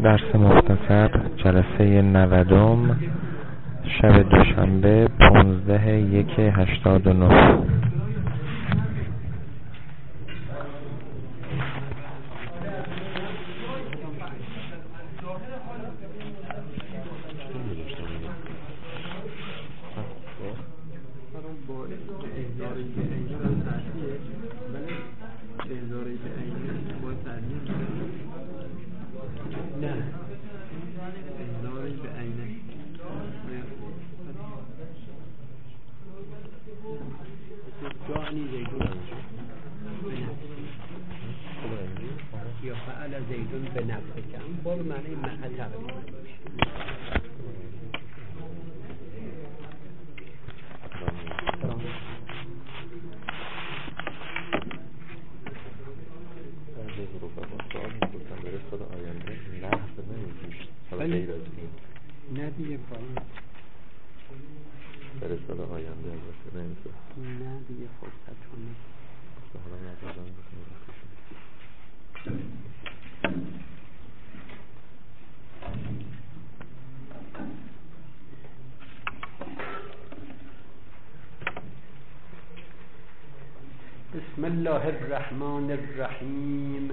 درس مختصر جلسه 90 شب دوشنبه 15/1/89. یا فعل زیدون به نفسه که اون بار معنی معنی تقریبا نه دیگه پایین فرستاد آینده البته نمیشه. نه دیگه فرصت کنه بسم الله الرحمن الرحیم.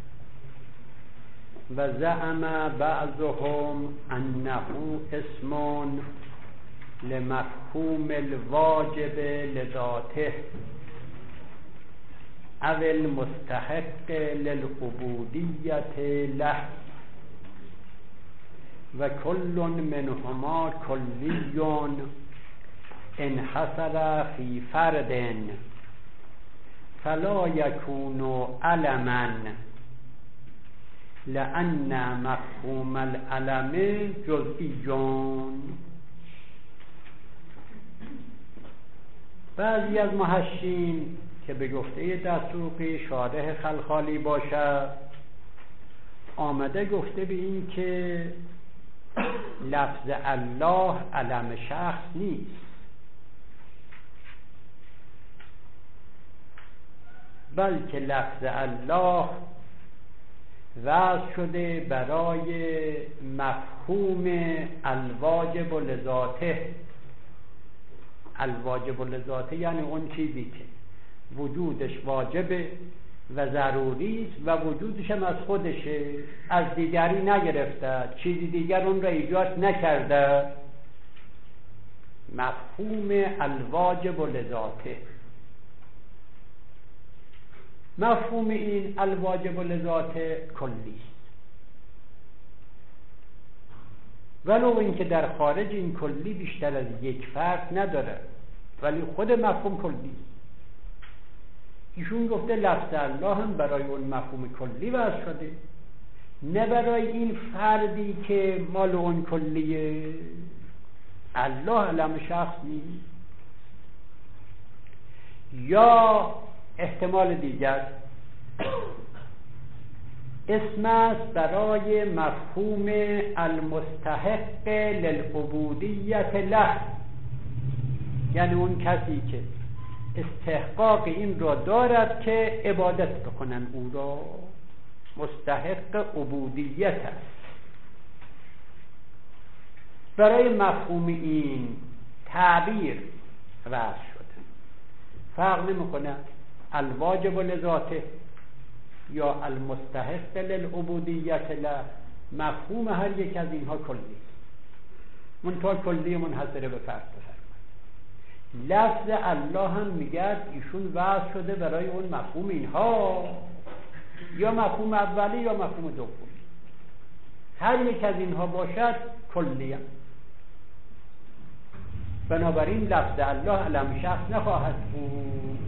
و زعم بعضهم انه اسم لمفهوم الواجب لذاته او المستحق للعبودیت له و کل منهما کلی انحصر فی فرد فلا یکون علما لأن مفهوم العلم جزئی. بعضی از محشین که به گفته دستوقی شارح خلخالی باشد آمده گفته به این که لفظ الله علم شخص نیست، بلکه لفظ الله وضع شده برای مفهوم الواجب لذاته. الواجب لذاته یعنی اون چیزی که وجودش واجبه و ضروری است و وجودش هم از خودشه، از دیگری نگرفته، چیزی دیگر اون را ایجاد نکرده. مفهوم الواجب لذاته. مفهوم این الواجب لذاته کلی است، ولو اینکه در خارج این کلی بیشتر از یک فرد نداره، ولی خود مفهوم کلی است. ایشون گفته لفظ الله هم برای اون مفهوم کلی وضع شده، نه برای این فردی که مال اون کلیه. الله علم شخص نیست. یا احتمال دیگر اسم است برای مفهوم المستحق للعبودیت له، یعنی اون کسی که استحقاق این را دارد که عبادت بکنن او را، مستحق عبودیت است. برای مفهوم این تعبیر وضع شده. فرق نمی‌کنه الواجب لذاته یا المستحق للعبودیت له. مفهوم هر یک از اینها کلی است، منتها کلی منحصر به فرد بفرمایید. لفظ الله هم میگه ایشون وضع شده برای اون مفهوم اینها، یا مفهوم اولی یا مفهوم دومی. هر یک از اینها باشد کلی هم. بنابراین لفظ الله علم شخص نخواهد بود.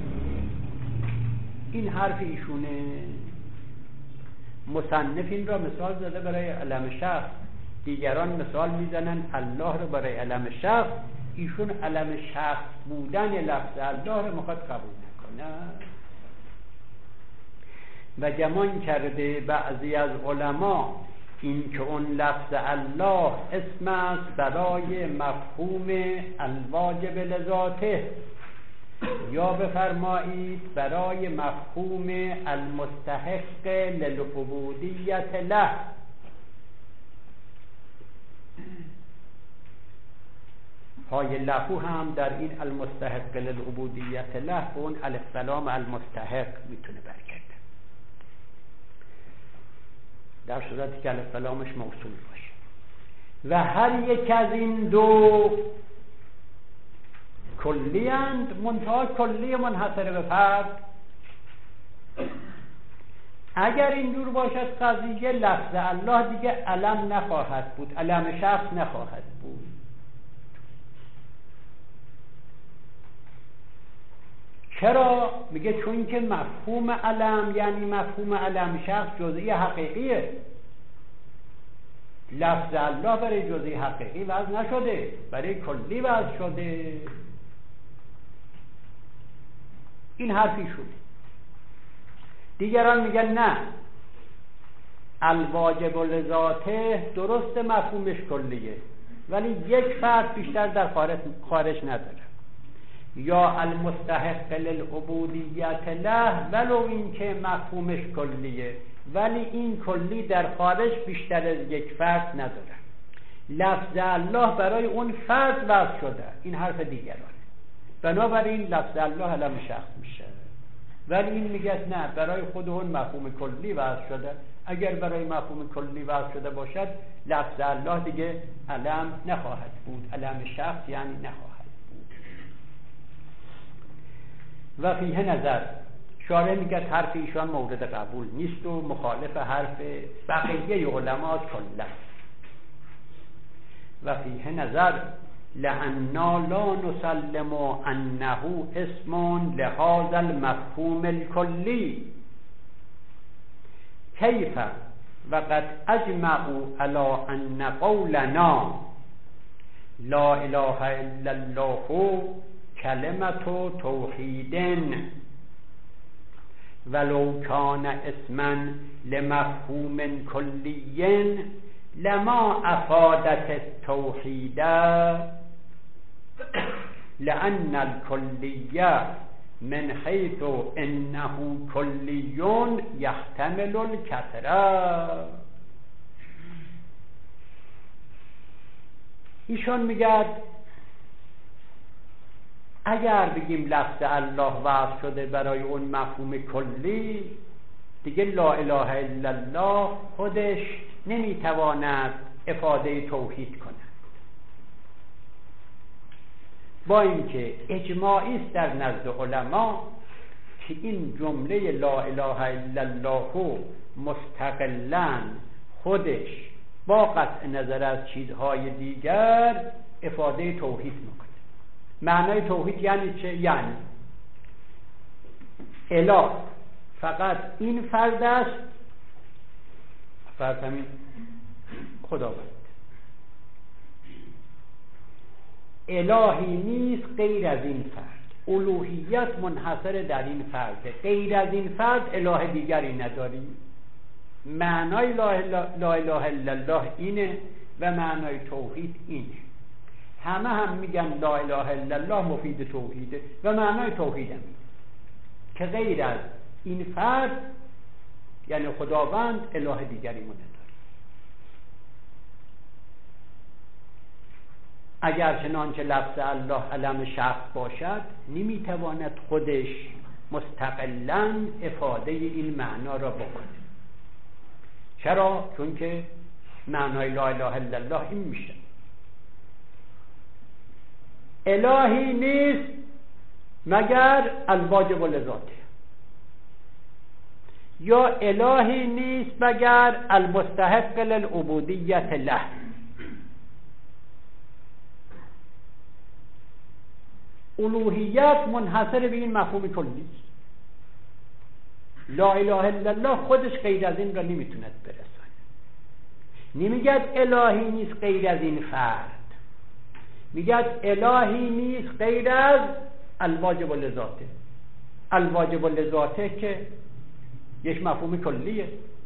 این حرف ایشونه. مصنف این را مثال زده برای علم شخص، دیگران مثال میزنن الله را برای علم شخص. ایشون علم شخص بودن لفظ الله را میخواد قبول نکنه و گمان کرده بعضی از علما این که اون لفظ الله اسم است برای مفهوم الواجب لذاته، یا بفرمایید برای مفهوم المستحق للعبودیت له. پای لهو هم در این المستحق للعبودیت له به اون الف لام المستحق میتونه برگرده، در صورتی که الف لامش موصول باشه. و هر یک از این دو کلی اند، منتها کلی منحصر به فرد. اگر اینجور باشد قضیه، لفظ الله دیگه علم نخواهد بود، علم شخص نخواهد بود. چرا؟ میگه چون که مفهوم علم یعنی مفهوم علم شخص جزئی حقیقیه. لفظ الله برای جزئی حقیقی وضع نشده، برای کلی وضع شده. این حرفی شد. دیگران میگن نه، الواجب لذاته درست مفهومش کلیه ولی یک فرد بیشتر در خارج نداره. یا المستحق للعبودیت له، ولو این که مفهومش کلیه ولی این کلی در خارج بیشتر از یک فرد نداره. لفظ الله برای اون فرد وضع شده، این حرف دیگرانه. بنابراین لفظ الله علم شخص میشه، ولی این میگه نه، برای خود اون مفهوم کلی وضع شده. اگر برای مفهوم کلی وضع شده باشد، لفظ الله دیگه علم نخواهد بود، علم شخص یعنی نخواهد بود. و فیه نظر، شارح میگه حرف ایشان مورد قبول نیست و مخالف حرف بقیه علما کلا. و فیه نظر لأننا لا نسلم انه اسم لهذا المفهوم الكلی کیف وقد اجمعوا على ان قولنا لا اله الا الله کلمة توحید ولو کان اسما لمفهوم کلی لما افادت التوحید لأن الكلية من حيث انه كلي يحتمل الكثرة. ایشون میگه اگر بگیم لفظ الله وضع شده برای اون مفهوم کلی، دیگه لا اله الا الله خودش نمیتواند افاده توحید کند. با اینکه اجماعی است در نزد علما که این جمله لا اله الا الله مستقلاً خودش با قطع نظر از چیزهای دیگر افاده توحید میکنه. معنای توحید یعنی چه؟ یعنی اله فقط این فرد است، فرد همین خداوند، الهی نیست غیر از این فرد، الوهیت منحصر در این فرد، غیر از این فرد اله دیگری نداری. معنای لا اله الا الله اینه و معنای توحید اینه. همه میگن لا اله الا الله مفید توحیده و معنای توحید هم که غیر از این فرد یعنی خداوند اله دیگری نداری. اگر چنانچه لفظ الله علم شخص باشد، نمیتواند خودش مستقلاً افاده این معنا را بکنه. چرا؟ چون که معنای لا اله الا الله این میشه الهی نیست مگر الواجب لذاته، یا الهی نیست مگر المستحق للعبودیت له. الوهیت منحصر به این مفهوم کلی است. لا اله الا الله خودش غیر از این را نمیتوند برساند. نمیگد الهی نیست غیر از این فرد، میگد الهی نیست غیر از الواجب لذاته. الواجب لذاته که یک مفهوم کلیه،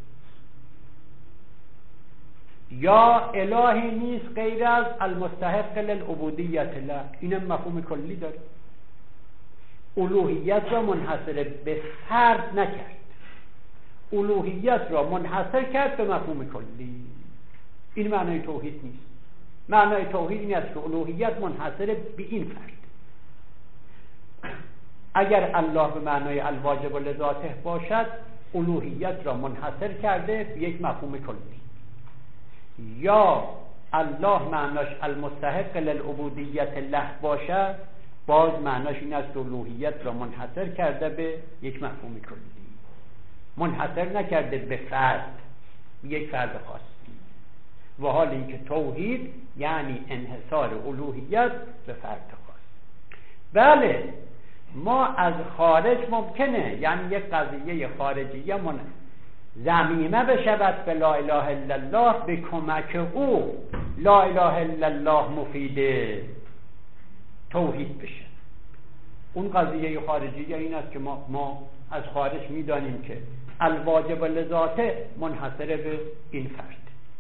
یا الهی نیست غیر از المستحق للعبودیت له، اینم مفهوم کلی داره. الوهیت را منحصر به فرد نکرد، الوهیت را منحصر کرد به مفهوم کلی. این معنای توحید نیست. معنای توحید این است که الوهیت منحصر به این فرد. اگر الله به معنای الواجب لذاته باشد، الوهیت را منحصر کرده به یک مفهوم کلی. یا الله معناش المستحق للعبودیت له باشد، باز معناش این است که الوهیت را منحصر کرده به یک مفهوم کلی، منحصر نکرده به فرد، یک فرد خاص. و حال اینکه توحید یعنی انحصار الوهیت به فرد خاص. بله، ما از خارج ممکنه یعنی یک قضیه خارجیه ضمیمه بشود به لا اله الا الله، به کمک او لا اله الا الله مفید توحید بشه. اون قضیه خارجیه این است که ما از خارج میدانیم که الواجب لذاته منحصر به این فرد،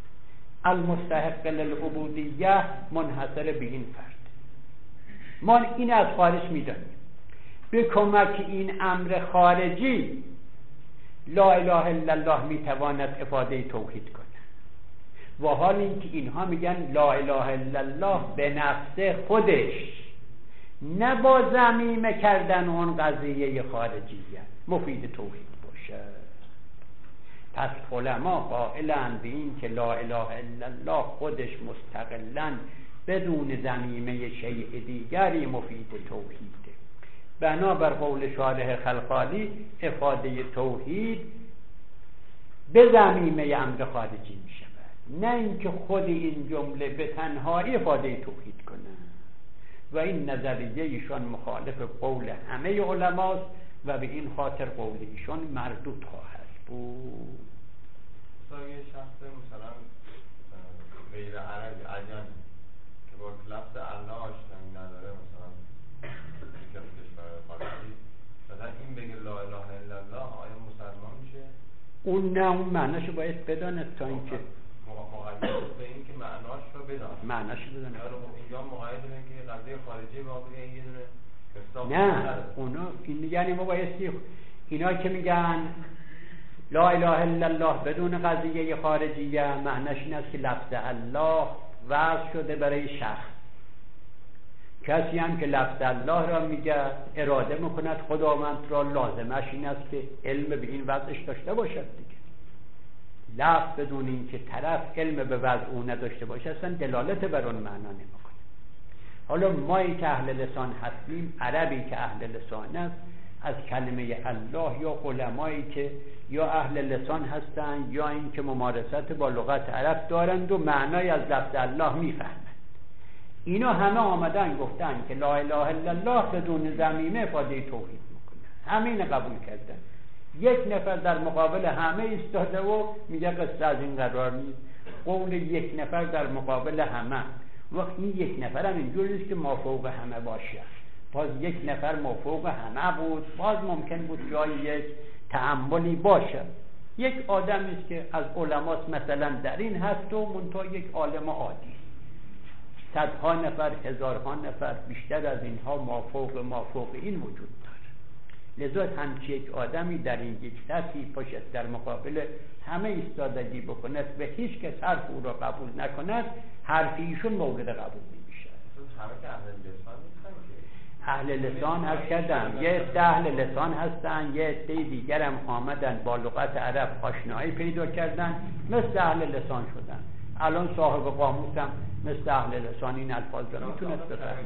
المستحق للعبودیه منحصر به این فرد. ما این از خارج میدانیم. به کمک این امر خارجی لا اله الا الله میتواند افاده توحید کنه. و حال اینکه اینها میگن لا اله الا الله به نفس خودش، نه با ضمیمه کردن اون قضیه خارجیه، مفید توحید باشه. پس علما قائلند به این که لا اله الا الله خودش مستقلاً بدون ضمیمه شیء دیگری مفید توحیده. بنابر قول شارح خلخالی افاده توحید به ضمیمه امر خارجی می شود، نه اینکه خود این جمله به تنهایی افاده توحید کنه. و این نظریه ایشان مخالف قول همه علماست و به این خاطر قول ایشان مردود خواهد بود. یه شخص مثلا غیر عربی عجم که با لفظ الله آشنایی نداره، مثلا یکی کشور خارجی، مثلا این بگه لا اله الا الله، آیا مسلمان میشه؟ اون نه، اون معناشو باید بداند تا اینکه مقید به این که معناش رو بداند، معناش رو بداند. اینجا مقید به این که قضیه خارجی واقعی یه دونه حساب نه، اونا این یعنی ما بایستی اینا که میگن لا اله الا الله بدون قضیه خارجیه، معناش این است که لفظ الله وضع شده برای شخص. کسی هم که لفظ الله را میگه اراده میکند خداوند را، لازمش این است که علم به این وضعش داشته باشد دیگه. لفظ بدون این که طرف علم به وضع او نداشته باشه اصلا دلالت بر اون معنا نمیکنه. حالا مایی که اهل لسان هستیم، عربی که اهل لسان است، از کلمه الله یا علمایی که یا اهل لسان هستند یا این که ممارست با لغت عرب دارند و معنای از لفظ الله میفهمند، اینا همه آمدن گفتن که لا اله الا الله بدون ضمیمه افاده توحید میکنه. همین قبول کردن. یک نفر در مقابل همه ایستاده و میگه قصه از این قرار نیست. قول یک نفر در مقابل همه. وقت این یک نفر هم اینجور نیست که ما فوق همه باشه. باز یک نفر ما فوق همه بود، باز ممکن بود جای یک تأملی باشه. یک آدمی است که از علماست مثلا در این هست و منتها یک عالم عادی، صدها نفر، هزارها نفر، بیشتر از اینها ما فوق این وجود داره. لذا همچی یک آدمی در این یک سطحی پشت در مقابل همه ایستادگی بکند و هیچ کس حرف او را قبول نکند، حرف ایشون مورد قبول نمیشه. همه که اهل لسان هست کردن، یه عده اهل لسان هستن، یه عده دیگر هم آمدن با لغت عرب آشنایی پیدا کردن، مثل اهل لسان شدن. الان صاحب قاموس هم مثل اهل لسان این الفاظ را میتونست بفهمه.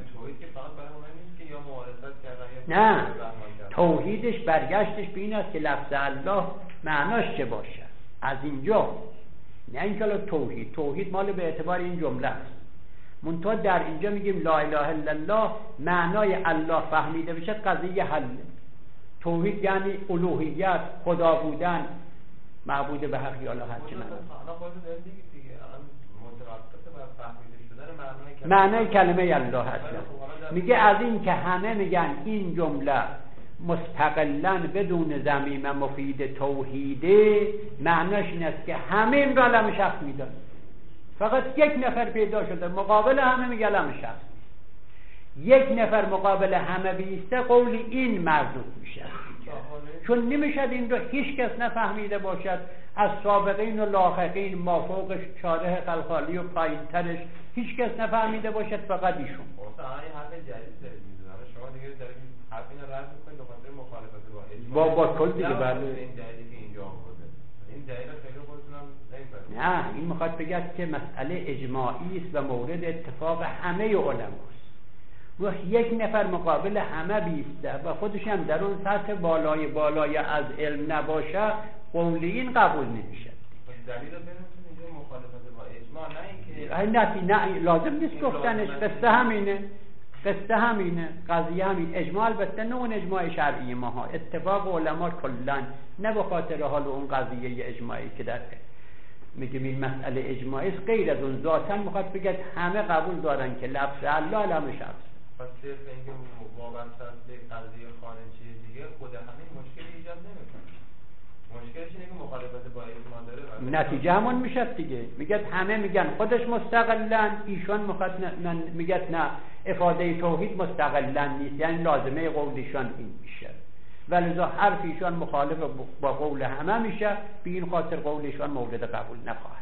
نه، توحیدش برگشتش به این است که لفظ الله معناش چه باشه. از اینجا نه اینکه توحید مال به اعتبار این جمله است. منتها در اینجا میگیم لا اله الا الله معنای الله فهمیده بشه قضیه حل. توحید یعنی الوهیت، خدا بودن، معبود به حق یا لا هرچی معنای کلمه الله هست. میگه از این که همه میگن این جمله مستقلاً بدون ضمیمه مفید توحیده، معناش این است که همه این را علم شخص میدن. فقط یک نفر پیدا شده مقابل همه میگه علم شخص، یک نفر مقابل همه بیسته قول این مردود میشه، چون نمیشد این را هیچ کس نفهمیده باشد. از سابقین و لاحقین، مافوقش، شارح خلخالی و پایین ترش، هیچ کس نفهمیده باشد فقط ایشون. مثلا این حرف جدید دارید میزنید، شما دیگه دارید حرف اینو رد میکنید به خاطر مخالفت با اجماع با کل دیگه. بله این دلیلی که اینجا آورده این دلیل خیلی خودتون هم نمیفهمید. نه این میخواد بگه که مسئله اجماعی است و مورد اتفاق همه علماست و یک نفر مقابل همه بیسته و خودش هم در اون سطح بالای از علم نباشه، قول این قبول نمیشه. دلیل رو بنویسید اینجا مخالفت با اجماع، نه اینکه نه لازم نیست گفتنش. قصه همینه قضیه همین. اجماع البته نه اون اجماع شرعی ما ها، اتفاق علما کلا، نه به خاطر حال اون قضیه اجماعی که در میگیم این مسئله اجماعی است، غیر از اون ذاتاً میخواد بگه همه قبول دارن که لفظ الله علم شخص. پس صرف اینکه وابسته است به قضیه خارجی دیگه خود همین مشکلی ایجاد نمیکنه. مشکلش اینه که مخالفت با اجماع داره. نتیجه همون میشه دیگه. میگه همه میگن خودش مستقلن، ایشون میگه نه افاده توحید مستقلن نیست، یعنی لازمه قولشان این میشه. ولذا حرف ایشان مخالف با قول همه میشه، به این خاطر قولشان مورد قبول نخواهد.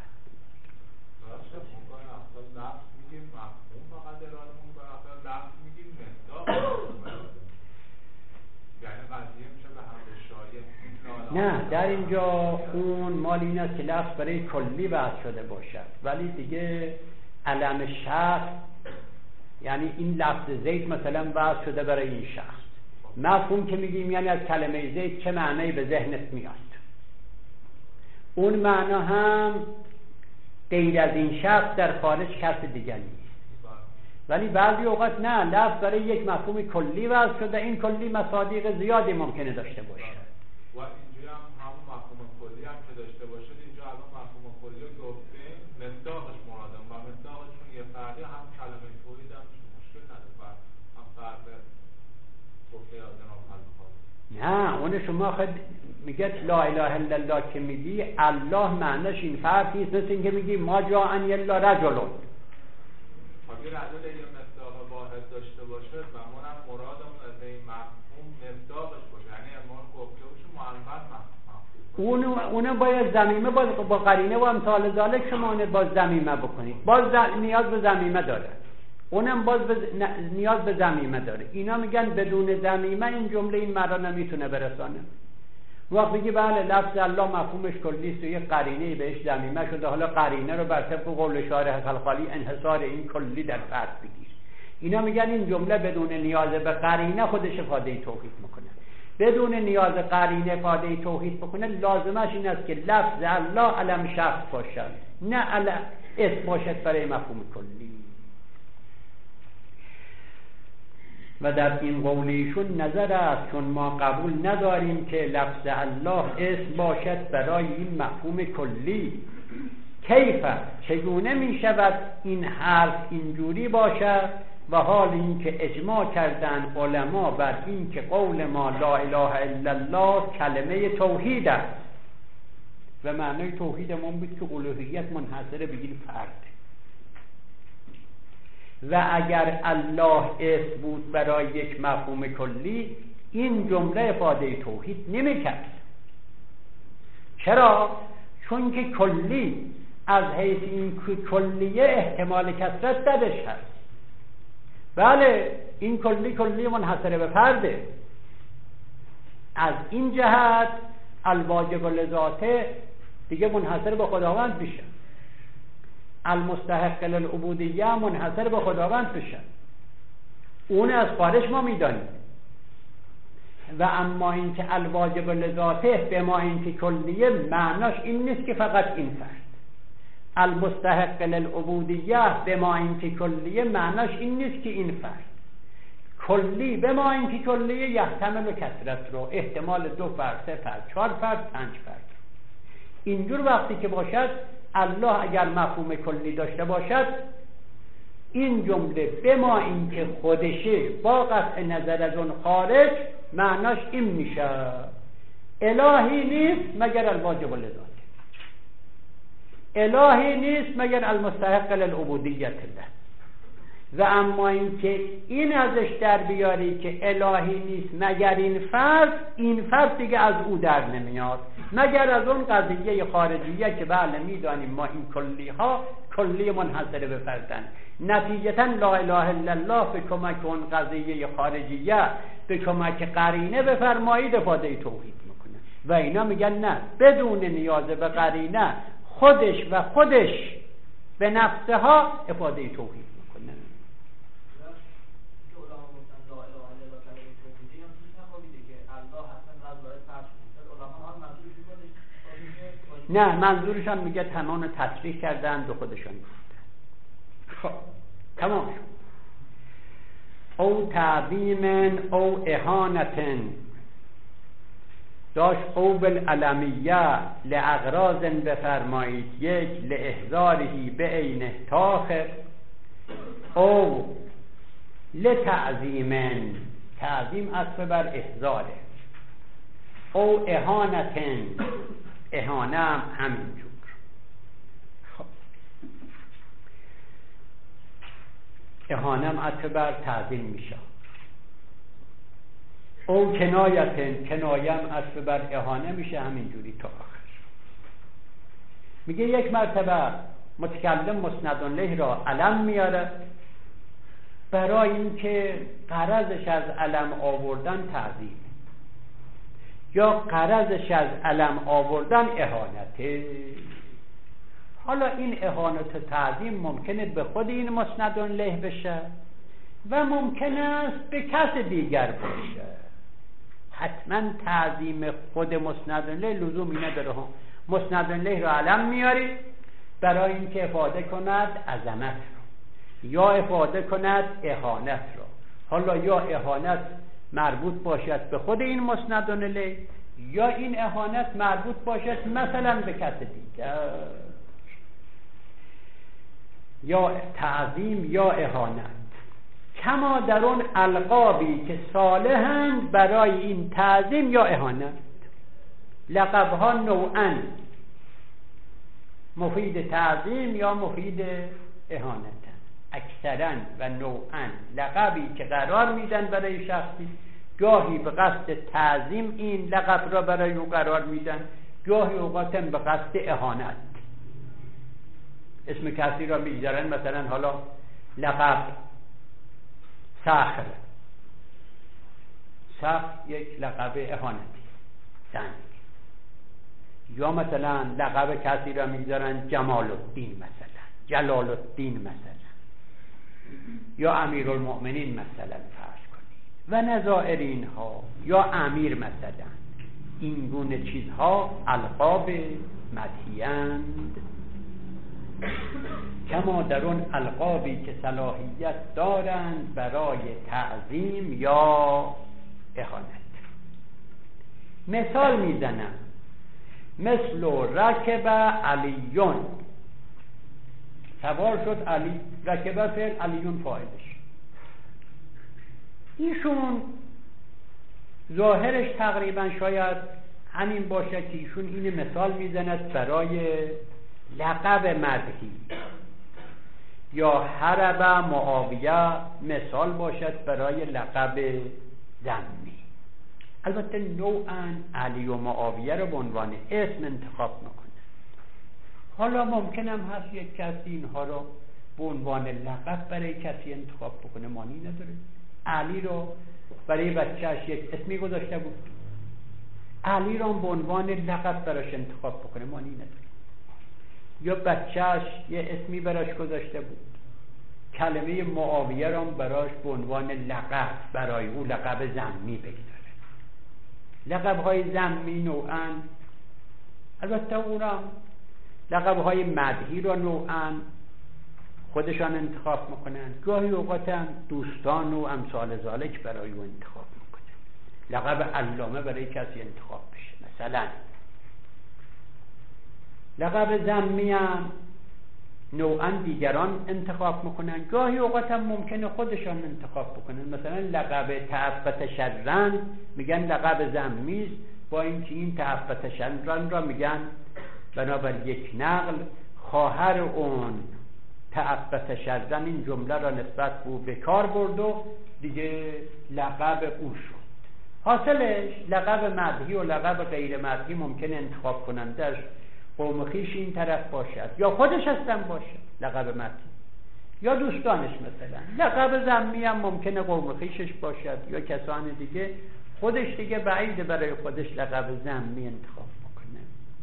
نه در اینجا اون مال این است که لفظ برای کلی بحث شده باشد، ولی دیگه علم شخص، یعنی این لفظ زید مثلا بحث شده برای این شخص، مفهوم که میگیم یعنی از کلمه زید چه معنی به ذهنت میاد، اون معنا هم غیر از این شخص در خارج کس دیگه نیست. ولی بعضی اوقات نه، لفظ برای یک مفهوم کلی وضع شده، این کلی مصادیق زیادی ممکنه داشته باشه و اینجوری هم همون مفهوم کلی هم که داشته باشه، اینجا الان مفهوم کلی رو گفتیم مصداقش مرادم و مصداقشون یه فردی، هم کلمه توحید هم مشکل نداره، هم فرد گفته جناب خالق. نه اون شما خود میگه لا اله الا الله که میگی الله معنیش این فرد نیست، مثل اینکه میگی ما جاءنی الا رجل. اگه رجل یه مصداق واحد داشته باشه و ما هم مرادمون از این مفهوم مصداقش باشه، یعنی ما گفته باشه محمد مفهوم اون باید ضمیمه با قرینه و امثال ذالک شما اون باز ضمیمه بکنید، باز نیاز به ضمیمه داره، اونم باز نیاز به ضمیمه داره. اینا میگن بدون ضمیمه این جمله این معنا نمیتونه برسانه. وقت بگی بله لفظ الله مفهومش کلی است و یه قرینه‌ای بهش ضمیمه شده، حالا قرینه رو بر طبق قول شارح خلخالی انحصار این کلی در فرض بگیر. اینا میگن این جمله بدون نیاز به قرینه خودش افاده توحید میکنه. بدون نیاز قرینه افاده توحید بکنه لازمش این است که لفظ الله علم شخص باشد، نه اسم باشد برای مفهوم کلی. و در این قولیشون نظر است، چون ما قبول نداریم که لفظ الله اسم باشد برای این مفهوم کلی. کیف چگونه می شود این حرف اینجوری باشد و حال این که اجماع کردن علما بر این که قول ما لا اله الا الله کلمه توحید است و معنی توحید ما بود که الوهیت منحصر به این فرد، و اگر الله اسم بود برای یک مفهوم کلی این جمله افاده توحید نمی‌کرد. چرا؟ چون که کلی از حیث این کلیه احتمال کثرت درش هست. بله این کلی منحصر به فرده، از این جهت الواجب لذاته دیگه منحصر به خداوند میشه، المستحق للعبودیه منحصر به خداوند بشه، اون از خارج ما میدانیم. و اما اینکه الواجب لذاته به ما اینکه کلیه معناش این نیست که فقط این فرد، المستحق للعبودیه به ما اینکه کلیه معناش این نیست که این فرد، کلی به ما اینکه کلیه یحتمل کثرت رو، احتمال 2 فرد 3 فرد 4 فرد 5 فرد. اینجور وقتی که باشد الله اگر مفهوم کلی داشته باشد این جمله به ما اینکه خودشه با قطع نظر از اون خارج معناش این میشه الهی نیست مگر الواجب لذاته، الهی نیست مگر المستحق للعبودیت الله. و اما اینکه این ازش در بیاری که الهی نیست مگر این فرد دیگه از او در نمیاد، مگر از اون قضیه خارجیه که بله میدانیم ما این کلی منحصر به فردن. نتیجتا لا اله الا الله به کمک اون قضیه خارجیه، به کمک قرینه بفرمایید افاده توحید میکنه. و اینا میگن نه، بدون نیاز به قرینه خودش به نفسها افاده توحید میکنه. نه، منظورشان میگه تمام تصریح کردن به خودشان گفتن. خب تمام شد. او تعظیم او اهانت داشت او بالعلمیه لاغراض بفرمایید، یک لاحضارهی به عین تاخر، او لتعظیم، تعظیم اصف بر احضاره، او اهانت، اهانه هم همینجور. خب اهانه هم اصف بر تعظیم میشه. او کنایه هم اصف بر اهانه میشه، همینجوری تا آخر. میگه یک مرتبه متکلم مسند الیه را علم میاره برای اینکه غرضش از علم آوردن تعظیم، یا غرضش از علم آوردن اهانته. حالا این اهانت و تعظیم ممکنه به خود این مسند الیه بشه و ممکن است به کس دیگر باشه. حتما تعظیم خود مسند الیه لزومی نداره. مسند الیه رو علم میاری برای اینکه افاده کند عظمت رو یا افاده کند اهانت رو. حالا یا اهانت مربوط باشد به خود این مسند الیه یا این اهانت مربوط باشد مثلا به کس دیگر. یا تعظیم یا اهانت، کما در اون القابی که صالحند برای این تعظیم یا اهانت. لقبها نوعاً، مفید تعظیم یا مفید اهانت. اکثراً و نوعاً لقبی که قرار میدن برای شخصی، گاهی به قصد تعظیم این لقب را برای او قرار میدن، گاهی اوقاتاً به قصد اهانت. اسم کسی را میگذارن، مثلا حالا لقب صخر یک لقب اهانتی سنگ، یا مثلا لقب کسی را میگذارن جمال الدین مثلا، جلال الدین مثلا، یا امیرالمؤمنین مثلا فرض کنید و نظائر اینها، یا امیر مثلا. این گونه چیزها القاب مدحی‌اند، کما در اون القابی که صلاحیت دارند برای تعظیم یا اهانت. مثال میزنم، مثل رکب علیون، سوار شد علی، رکب فعل، علیون فاعلش. ایشون ظاهرش تقریبا شاید همین باشه که ایشون این مثال میزند برای لقب مدحی، یا حرب معاویه مثال باشد برای لقب ذمی. البته نوعاً علی و معاویه رو به عنوان اسم انتخاب میکنه. حالا ممکنم هست یک کسی اینها رو به عنوان لقب برای کسی انتخاب بکنه، مانی نداره. علی رو برای بچهش یک اسمی گذاشته بود، علی رو به عنوان لقب براش انتخاب بکنه، مانی نداره. یا بچهش یه اسمی براش گذاشته بود، کلمه معاویه رو براش به عنوان لقب برای او لقب ذمی بگذاره. لقب‌های ذمی نوعاً، البته اونم لقب‌های مدحی رو نوعاً خودشان انتخاب میکنن، گاهی اوقات هم دوستان و امثال ذالک برای او انتخاب میکنن. لقب علامه برای کسی انتخاب بشه مثلا. لقب ذمی هم نوعاً دیگران انتخاب میکنن، گاهی اوقات هم ممکنه خودشان انتخاب بکنن. مثلا لقب تعبت شرن میگن لقب ذمی است، با اینکه این تعبت شرن را میگن بنابر یک نقل خواهر اون تعبت شرزن این جمله را نسبت به او به کار برد و دیگه لقب او شد. حاصلش لقب مدحی و لقب غیر مدحی ممکنه انتخاب کنندش قوم خویش این طرف باشد یا خودش هستن باشد لقب مدحی، یا دوستانش مثلا. لقب ذمی هم ممکنه قوم خویشش باشد یا کسان دیگه. خودش دیگه بعیده برای خودش لقب ذمی انتخاب بکنه.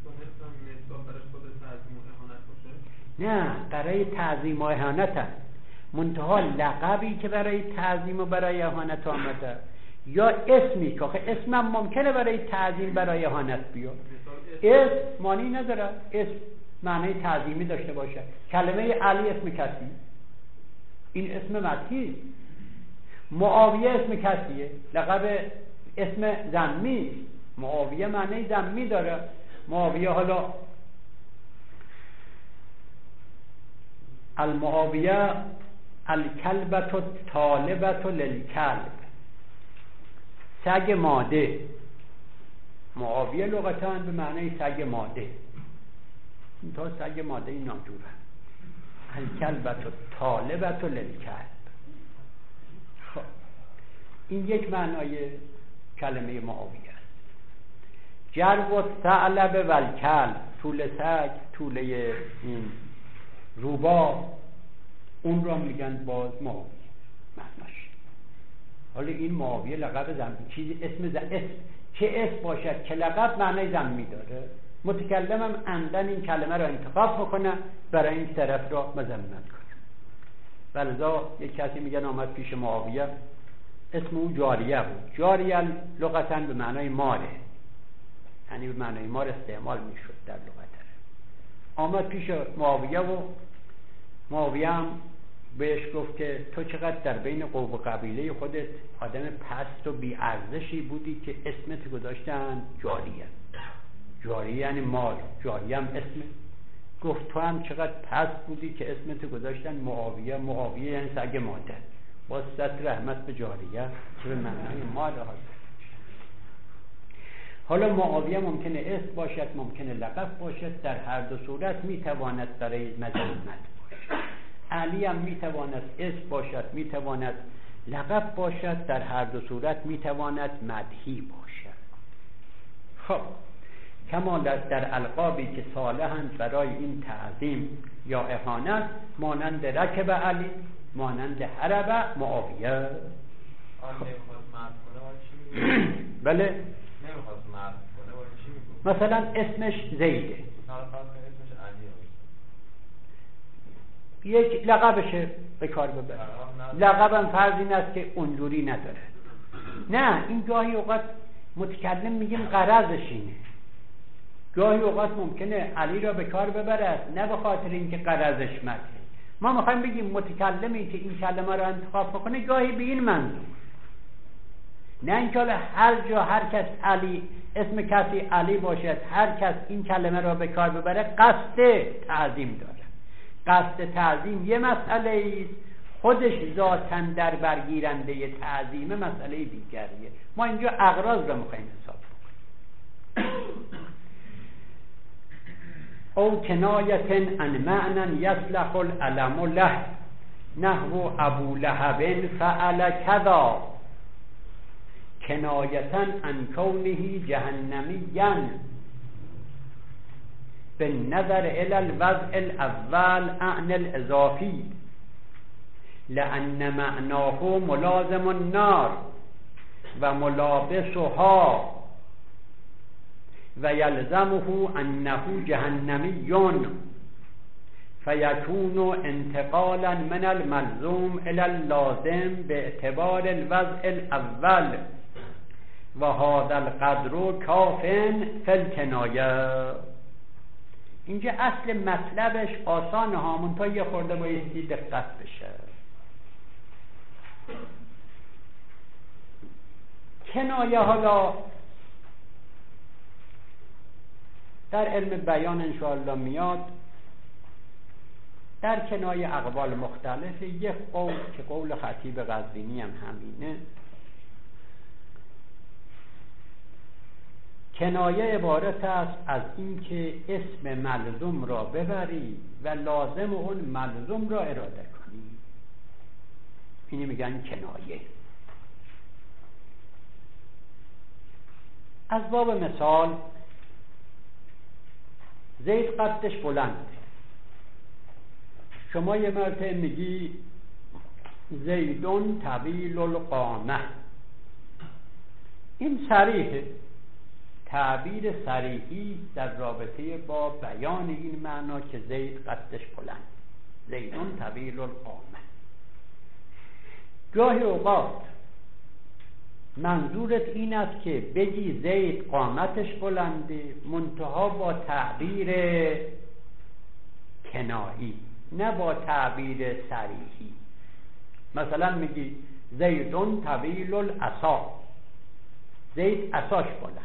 نه، برای تعظیم و اهانت هست. منتها لقبی که برای تعظیم و برای اهانت آمده یا اسمی که اسمم ممکنه برای تعظیم برای اهانت بیاد. اسم معنی نداره، اسم معنی تعظیمی داشته باشه. کلمه علی اسم کسی، این اسم مدحی. معاویه اسم کسیه، لقب اسم ذمی. معاویه معنی ذمی داره. معاویه حالا المعاویه الکلبت طالبت للکلب، سگ ماده. معاویه لغتان به معنی سگ ماده، این تا سگ ماده ناجوره. الکلبت طالبت للکلب. خب این یک معنای کلمه معاویه است. جرو و ثعلب و الکلب، طول سگ، طوله این روبا، اون را میگن باز معاویه معناش. حالا این معاویه لقب ذمی، چیزی اسم چه اسم باشد که لقب معنی ذمی داره، متکلمم عمدن این کلمه را انتخاب بکنه برای این طرف را مذمت کنه. ولذا یک کسی میگن آمد پیش معاویه، اسم او جاریه بود. جاریه لغتاً به معنای ماره، یعنی به معنای مار استعمال میشد در لغت. آمد پیش معاویه و معاویه هم بهش گفت که تو چقدر در بین قوم و قبیله خودت آدم پست و بی‌ارزشی بودی که اسمت گذاشتن جاریه. جاریه یعنی مال، جاریه هم اسم. گفت تو هم چقدر پست بودی که اسمت گذاشتن معاویه. معاویه یعنی سگ ماده. باز ست رحمت به جاریه که به معنای مال هست. حالا معاویه ممکنه اسم باشد، ممکنه لقب باشد. در هر دو صورت میتواند برای مذمت باشد. علی هم میتواند اسم باشد، میتواند لقب باشد. در هر دو صورت میتواند مدحی باشد. خب کما در القابی که صالحند برای این تعظیم یا اهانت، مانند رکب علی، مانند حرب معاویه. بله مثلا اسمش زیده، یک لقبشه به کار ببره. لقبم فرض این است که اونجوری نداره. نه، این گاهی اوقات متکلم میگیم غرضش اینه. گاهی اوقات ممکنه علی را به کار ببره نه به خاطر اینکه غرضش مده. ما میخوایم بگیم متکلمی که این کلمه را انتخاب بکنه گاهی به این منظور، نه اینکه هر جا هر کس علی، اسم کسی علی باشد، هر کس این کلمه را به کار ببره قصد تعظیم داره. قصد تعظیم یه مسئله است، خودش ذاتاً در برگیرنده تعظیم مسئله دیگریه. ما اینجا اغراض را میخوایم حساب بکنیم. او کنایت عن معنی یصلح العلم له، نحو ابو لهب فعل کذا، کنایتا عن کونه جهنمیا، بالنظر الى الوضع الاول عن الاضافی، لان معناه ملازم النار و ملابسها و یلزمه انه جهنمی، فیکون انتقالا من الملزوم الى اللازم باعتبار الوضع الاول، و هذا القدر کاف فی الکنایه. اینجا اصل مطلبش آسانه ها، منتها یه خورده بایستی دقت بشه. کنایه حالا در علم بیان انشاءالله میاد. در کنایه اقوال مختلفه. یک قول که قول خطیب قزوینی هم همینه، کنایه عبارت است از اینکه اسم ملزوم را ببری و لازم اون ملزوم را اراده کنی. اینی میگن کنایه. از باب مثال، زید قدش بلنده. شما یه مرتبه میگی زیدون طویل القامه. این صریحه، تعبیر صریحی در رابطه با بیان این معنا که زید قدش بلند. زیدون طویل القامه. گاهی اوقات منظورت این است که بگی زید قامتش بلنده، منتها با تعبیر کنایی، نه با تعبیر صریحی. مثلا میگی زیدون طویل العصا، زید عصاش بلند.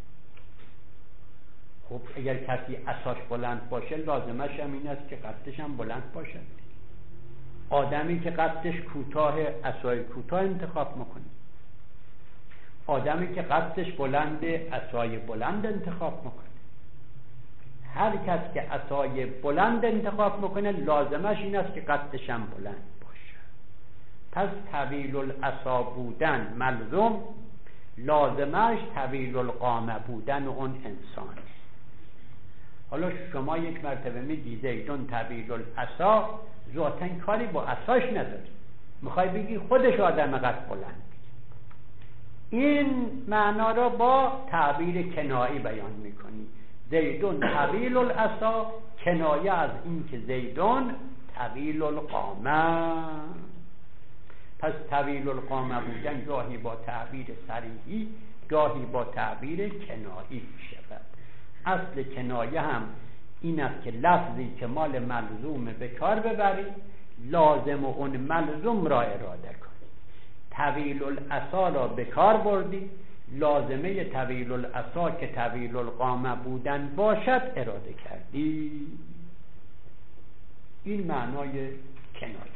خب اگر کسی عصاش بلند باشه لازمش هم این است که قدش هم بلند باشد. آدمی که قدش کوتاه عصای کوتاه انتخاب میکنه، آدمی که قدش بلند عصای بلند انتخاب میکنه. هر کس که عصای بلند انتخاب میکنه لازمش این است که قدش هم بلند باشه. پس طویل العصا بودن ملزوم، لازمش طویل القامه بودن اون انسان. حالا شما یک مرتبه میگی زیدون طویل العصا، ذاتاً کاری با عصاش نداری، میخوای بگی خودش آدم قد بلند. این معنا را با تعبیر کنایی بیان میکنی. زیدون طویل العصا، کنایه از این که زیدون طویل القامه. پس طویل القامه بودن گاهی با تعبیر صریحی، گاهی با تعبیر کنایی میشود. اصل کنایه هم این است که لفظی که مال ملزوم به کار ببری، لازم اون ملزوم را اراده کنی. طویل العصا را به کار بردی، لازمه طویل العصا که طویل القامه بودن باشد اراده کردی. این معنای کنایه.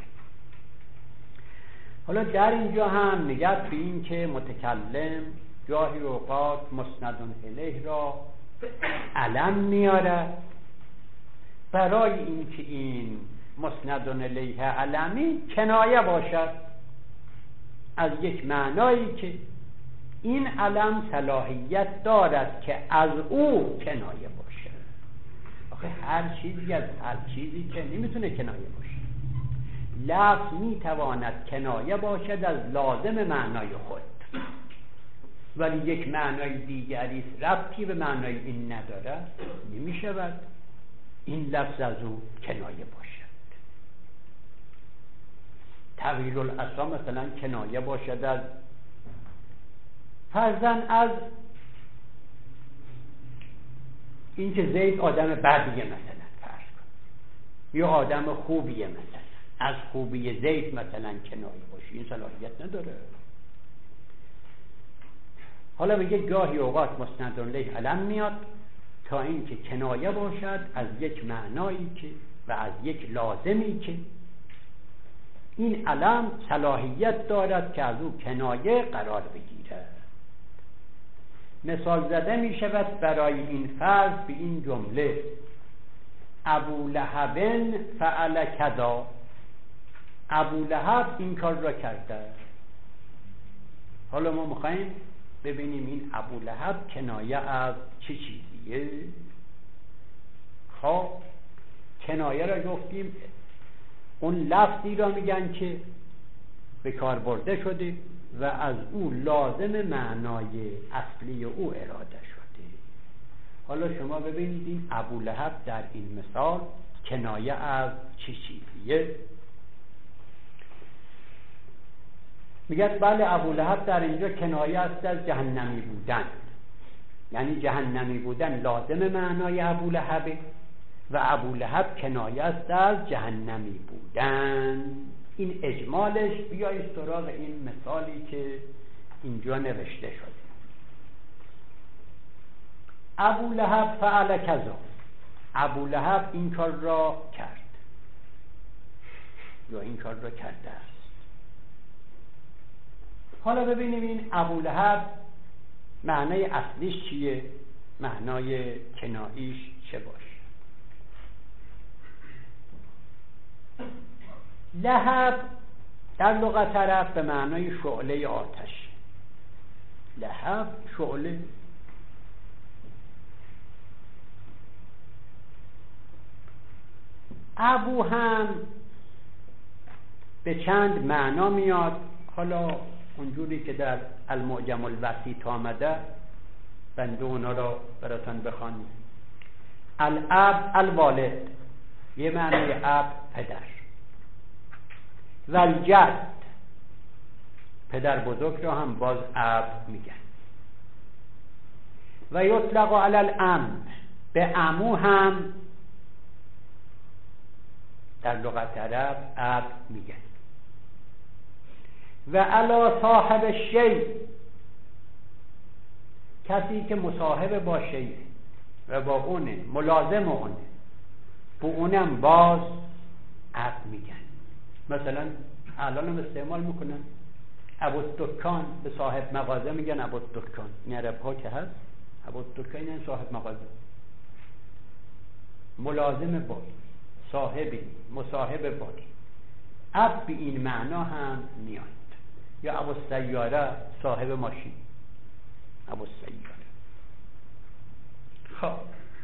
حالا در اینجا هم نگاه به این که متکلم گاهی اوقات مسند الیه را علم میاره، برای اینکه این مسند الیه علمی کنایه باشد از یک معنایی که این علم صلاحیت دارد که از او کنایه باشه. آخه هر چیزی از هر چیزی که نمیتونه کنایه باشه. لفظ میتواند کنایه باشد از لازم معنای خود، ولی یک معنای دیگری ربطی به معنای این نداره، نمیشود این لفظ از او کنایه باشد. طویل العصا مثلا کنایه باشد از فرضاً از اینکه زید آدم بدیه مثلا فرض کن، یا آدم خوبیه مثلا، از خوبی زید مثلا کنایه باشه. این صلاحیت نداره. حالا میگه گاهی اوقات مسند الیه علم میاد تا اینکه کنایه باشد از یک معنایی که و از یک لازمی که این علم صلاحیت دارد که از او کنایه قرار بگیره. مثال زده می شود برای این فرض به این جمله: ابو لهب فعل کذا. ابو لهب این کار را کرده. حالا ما میخوایم ببینیم این ابو لهب کنایه از چه چیزیه. خب کنایه را گفتیم اون لفظی را میگن که به کار برده شده و از او لازم معنای اصلی او اراده شده. حالا شما ببینید این ابو لهب در این مثال کنایه از چه چیزیه. میگه بله ابو لهب در اینجا کنایه است از جهنمی بودن، یعنی جهنمی بودن لازم معنای ابو لهبه و ابو لهب کنایه است از جهنمی بودن. این اجمالش. بیایید سراغ این مثالی که اینجا نوشته شده. ابو لهب فعل کذا. ابو لهب این کار را کرد یا این کار را کرده است. حالا ببینیم این ابو لهب معنی اصلیش چیه معنای کناییش چه باشه. لهب در لغت عرب به معنای شعله آتش. لهب شعله. ابو هم به چند معنا میاد. حالا اونجوری که در المعجم الوسیط آمده بنده اونا را براتون بخوانیم. الاب الوالد، یه معنی اب پدر، و الجد پدر بزرگ را هم باز اب میگن. و یطلق علی العم، به عمو هم در لغت عرب اب میگن. و علی صاحب الشیء، کسی که مصاحب با شیء و با اونه، ملازم اونه، با اونم باز اب میگن. مثلا الان هم استعمال میکنن ابوالدکان، به صاحب مغازه میگن ابوالدکان. این عرب ها که هست ابوالدکان یعنی صاحب مغازه، ملازم با، صاحبی، مصاحب با. اب به این معنا هم میاد. یا ابوالسیاره، صاحب ماشین، ابوالسیاره. خب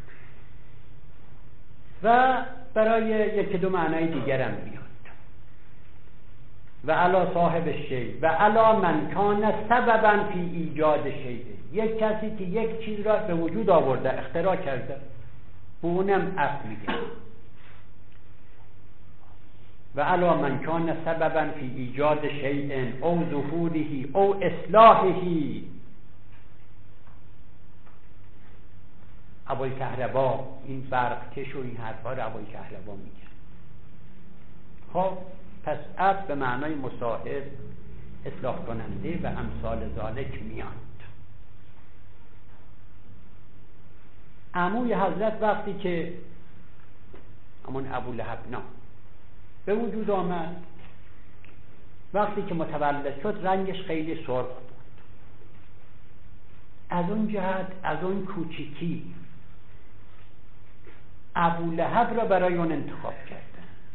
و برای یکی دو معنای دیگر هم میاد. و علی صاحب الشیء و علی من کان سببا فی ایجاد شیء، یک کسی که یک چیز را به وجود آورده، اختراع کرده، به اونم اب میگه. و علی من کان سببا فی ایجاد شیء او ظهوره او اصلاحه. ابوالکهربا، این برق کش و این حرفا رو ابوالکهربا میگه. خب پس اب به معنای مصاحب، اصلاح کننده و امثال ذالک میاد. عموی حضرت وقتی که همون ابو لهب به وجود آمد، وقتی که متولد شد رنگش خیلی سرخ بود. از اون جهت، از اون کوچیکی ابو لهب را برای اون انتخاب کردن.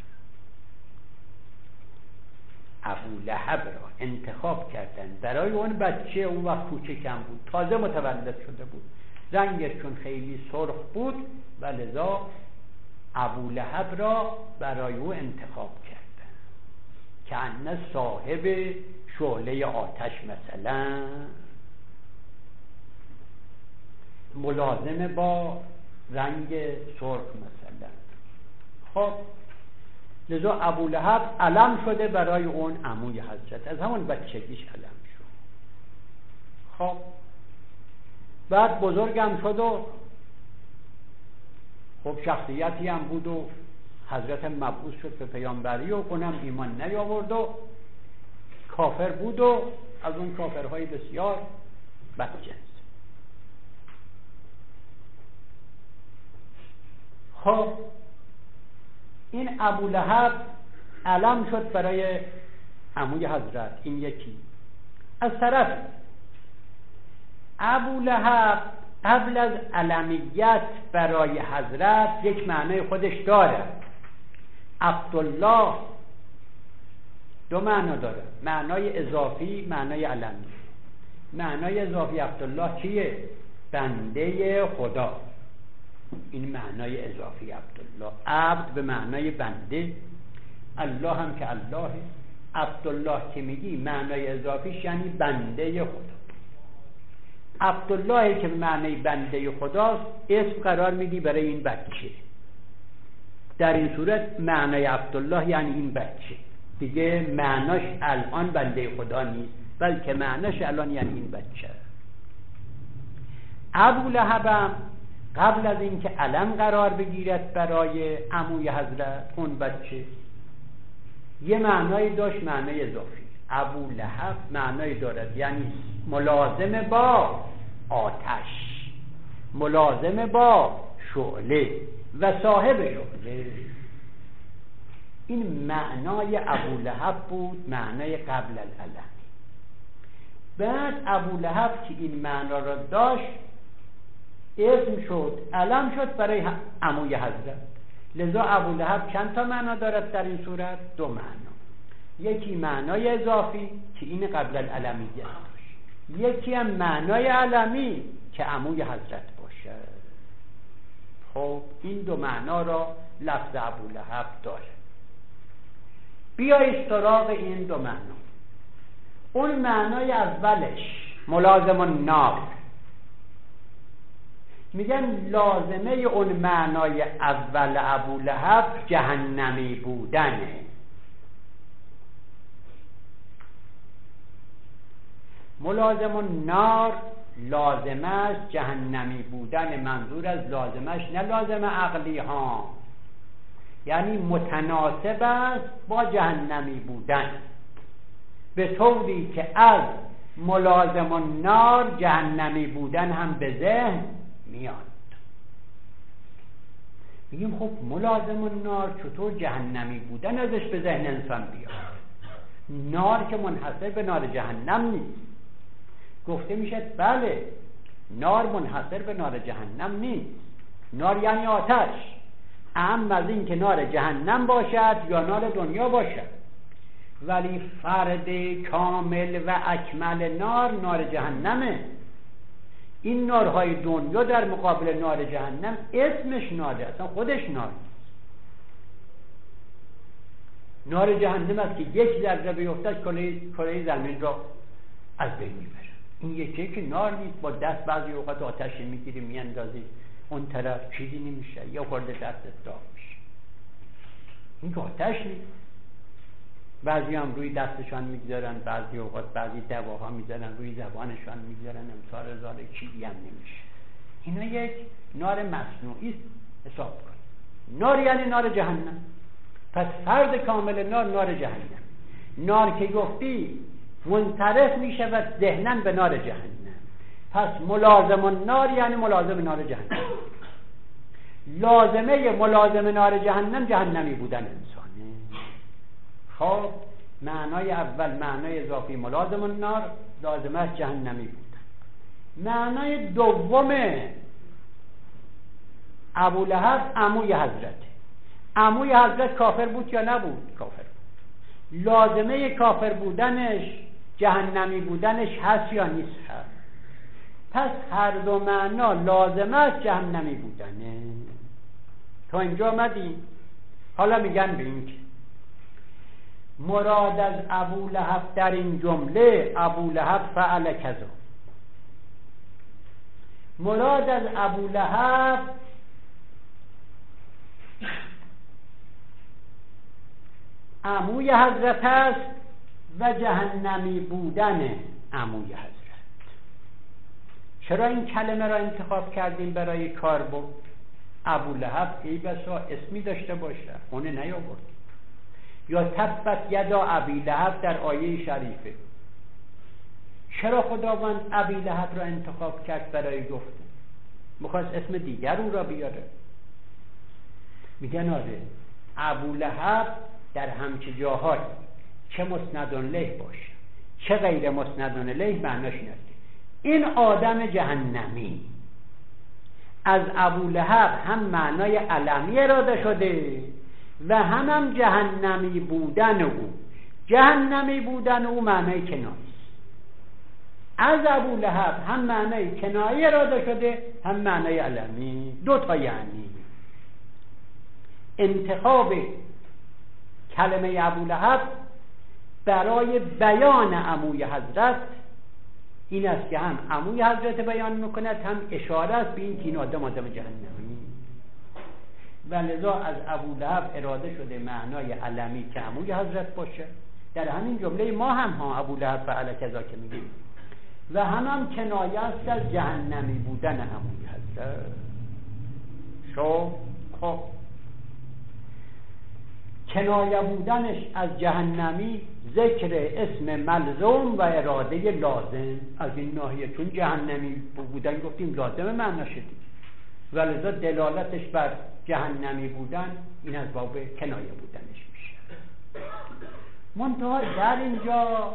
ابو لهب را انتخاب کردن برای اون بچه، اون وقت کوچکم بود، تازه متولد شده بود، رنگش چون خیلی سرخ بود و لذا ابو لهب را برای او انتخاب کردن که انه صاحب شعله آتش، مثلا ملازم با رنگ سرخ مثلا. خب لذا ابو لهب علم شده برای اون عموی حضرت، از همون بچگیش علم شد. خب بعد بزرگم شد و خب شخصیتی هم بود و حضرت مبعوث شد به پیامبری و اونم ایمان نیاورد و کافر بود و از اون کافرهای بسیار بدجنس. خب این ابو لهب علم شد برای عموی حضرت. این یکی. از طرف ابو لهب قبل از علمیت برای حضرت یک معنی خودش داره. عبدالله دو معنا داره، معنای اضافی، معنای علمی. معنای اضافی عبدالله چیه؟ بنده خدا. این معنای اضافی عبدالله. عبد به معنای بنده، الله هم که الله. عبدالله که میگی معنای اضافیش یعنی بنده خدا. عبداللهی که به معنی بنده خداست، اسم قرار میدی برای این بچه. در این صورت معنای عبدالله یعنی این بچه دیگه، معناش الان بنده خدا نیست، بلکه معناش الان یعنی این بچه. ابو لهب قبل از اینکه علم قرار بگیرد برای عموی حضرت اون بچه، یه معنایی داشت، معنای اضافی. ابو لهب معنایی دارد یعنی ملازم با آتش، ملازم با شعله و صاحب شعله. این معنای ابو لهب بود، معنای قبل العلم. بعد ابو لهب که این معنا را داشت، اسم شد، علم شد برای عموی حضرت. لذا ابولهب چند تا معنا دارد در این صورت؟ 2 معنا. یکی معنای اضافی که این قبل العلمیه داشت، یکی هم معنای علمی که عموی حضرت باشه. خب این 2 معنا را لفظ ابولهب داره. بیایید سراغ این 2 معنا. اون معنای اولش ملازم النار، میگن لازمه اون معنای اول ابولهب جهنمی بودنه. ملازم النار لازمش جهنمی بودن. منظور از لازمش نه لازم عقلی ها، یعنی متناسب است با جهنمی بودن، به طوری که از ملازم النار جهنمی بودن هم به ذهن میاد. میگیم خب ملازم النار چطور جهنمی بودن ازش به ذهن انسان بیاد؟ نار که منحصر به نار جهنم نیست. گفته میشه بله، نار منحصر به نار جهنم نیست. نار یعنی آتش، اما از این که نار جهنم باشد یا نار دنیا باشد، ولی فرد کامل و اکمل نار جهنمه. این نارهای دنیا در مقابل نار جهنم اسمش ناره، اصلا خودش نار. نار جهنم است که یک ذره بیفتد کره زمین را از بین میبره. این یکی که نار نیست، با دست بعضی اوقات آتش میگیری میاندازی اون طرف چیزی نمیشه، یا خورده دستت داغ میشه. این که آتش نیست. بعضی هم روی دستشان میگذارن، بعضی اوقات بعضی دواها میذارن روی زبانشان میگذارن، امثال زال چیزی هم نمیشه. اینا یک نار مصنوعی حساب کن. نار یعنی نار جهنم. پس فرد کامل نار جهنم. نار که گفتی منصرف میشود ذهناً به نار جهنم. پس ملازم النار یعنی ملازم نار جهنم. لازمه ملازم نار جهنم جهنمی بودن انسانه. خب معنای اول معنای اضافی ملازم النار، لازمه جهنمی بودن. معنای دوم ابولهب عموی حضرته. عموی حضرت کافر بود یا نبود؟ کافر بود. لازمه کافر بودنش جهنمی بودنش هست یا نیست؟ هست. پس هر 2 معنا لازمه جهنمی بودنه. تا اینجا آمدیم. حالا میگن به این که مراد از ابولهب در این جمله ابولهب فعل کذا. مراد از ابولهب عموی حضرت است و جهنمی بودن عموی حضرت. چرا این کلمه را انتخاب کردیم برای کار با ابولهب؟ ای بسا اسمی داشته باشه، خونه نیاورد. یا تبت یدا ابی لهب در آیه شریفه. چرا خداوند ابی لهب را انتخاب کرد برای گفتن؟ میخواست اسم دیگر او را بیاره. میگن آره ابولهب در همچه جاهای چه مسند الیه باشه چه غیر مسند الیه معناش اینه این آدم جهنمی. از ابولهب هم معنای علمی اراده شده و هم جهنمی بودن او. جهنمی بودن او معنای کنایی. از ابولهب هم معنای کنایی اراده شده هم معنای علمی. 2 تا یعنی. انتخاب کلمه ابولهب برای بیان عموی حضرت این است که هم عموی حضرت بیان میکند هم اشاره است به این که این آدم جهنمی. و لذا از ابولهب اراده شده معنای علمی که عموی حضرت باشه. در همین جمله ما هم ابولهب فعل کذا که میگیم و هم کنایه است از جهنمی بودن عموی حضرت. خب کنایه بودنش از جهنمی ذکر اسم ملزوم و اراده لازم از این ناحیه، چون جهنمی بودن گفتیم لازم معناش دید و لذا دلالتش بر جهنمی بودن این از باب کنایه بودنش میشه. منتها در اینجا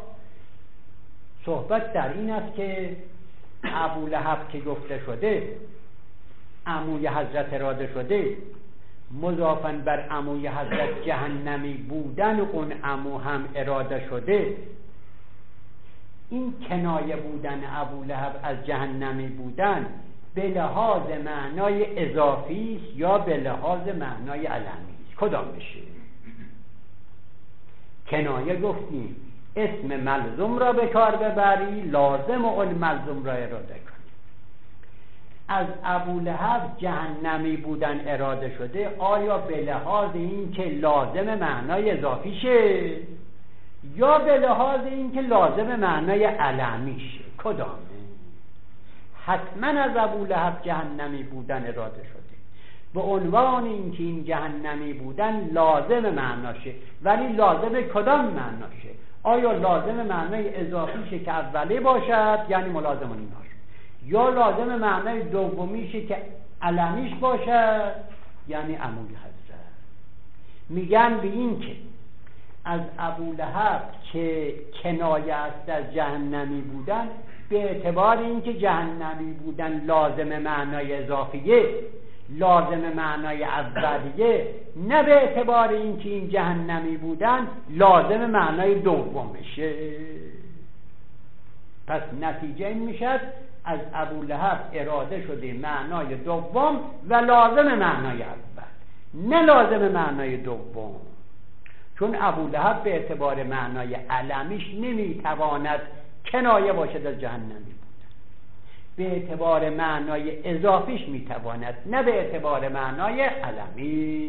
صحبت در این است که ابولهب که گفته شده عموی حضرت اراده شده، مضافاً بر عموی حضرت جهنمی بودن اون عمو هم اراده شده، این کنایه بودن ابولهب از جهنمی بودن به لحاظ معنای اضافی است یا به لحاظ معنای علمی است؟ کدام میشه؟ کنایه گفتیم اسم ملزوم را به کار ببری، لازم اون ملزوم را اراده کنی. از ابولهب جهنمی بودن اراده شده، آیا به لحاظ این که لازم معنای اضافی شه یا به لحاظ این که لازم معنای علمی شه؟ کدامه؟ حتما از ابولهب جهنمی بودن اراده شده به عنوان اینکه این جهنمی بودن لازم معناشه، ولی لازم کدام معناشه؟ آیا لازم معنای اضافیشه که اولی باشد یعنی ملازم ایناش، یا لازم معنای دومیشه که علمیش باشد یعنی عموی حضرت؟ میگن به این که از ابولهب که کنایه است از جهنمی بودن، به اعتبار اینکه جهنمی بودن لازم معنای اضافیه، لازم معنای اولیه، نه به اعتبار اینکه این جهنمی بودن لازم معنای دومشه. پس نتیجه این میشد از ابولهب اراده شده معنای دوم و لازم معنای اول، نه لازم معنای دوم، چون ابولهب به اعتبار معنای علمیش نمیتواند کنایه باشد از جهنمی بودن، به اعتبار معنای اضافیش میتواند، نه به اعتبار معنای علمی.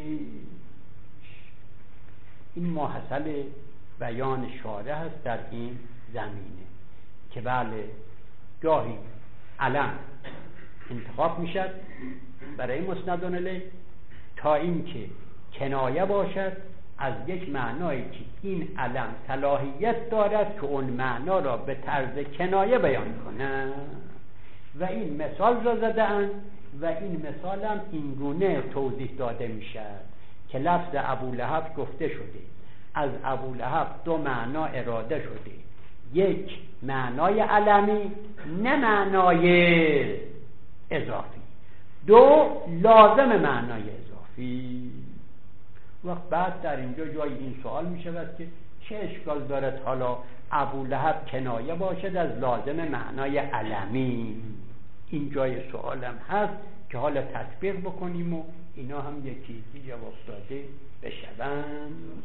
این ماحصل بیان شارح است در این زمینه که بله گاهی علم انتخاب میشد برای مسندون الیه تا اینکه کنایه باشد از یک معنایی که این علم صلاحیت دارد که اون معنا را به طرز کنایه بیان کنه، و این مثال را زدن و این مثال هم این گونه توضیح داده میشد که لفظ ابولهب گفته شده از ابولهب دو معنا اراده شده، یک معنای علمی نه معنای اضافی، دو لازم معنای اضافی. وقت بعد در اینجا جای این سوال می شود که چه اشکال دارد حالا ابولهب کنایه باشد از لازم معنای علمی؟ این جای سوالم هست که حالا تطبیق بکنیم و اینا هم یکی جواب داده بشوند.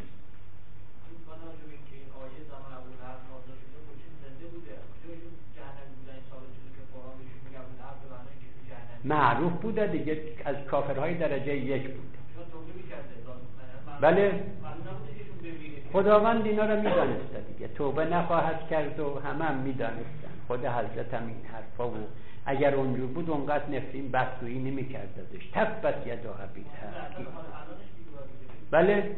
معروف بوده دیگه، از کافرهای درجه یک بوده. بله خداوند اینا رو میدانسته دیگه، توبه نخواهد کرد و همه هم میدانستن. خود حضرت هم این حرفا و اگر اونجور بود اونقدر نفرین بدگویی نمیکرد ازش. تبت یدا ابی لهب. بله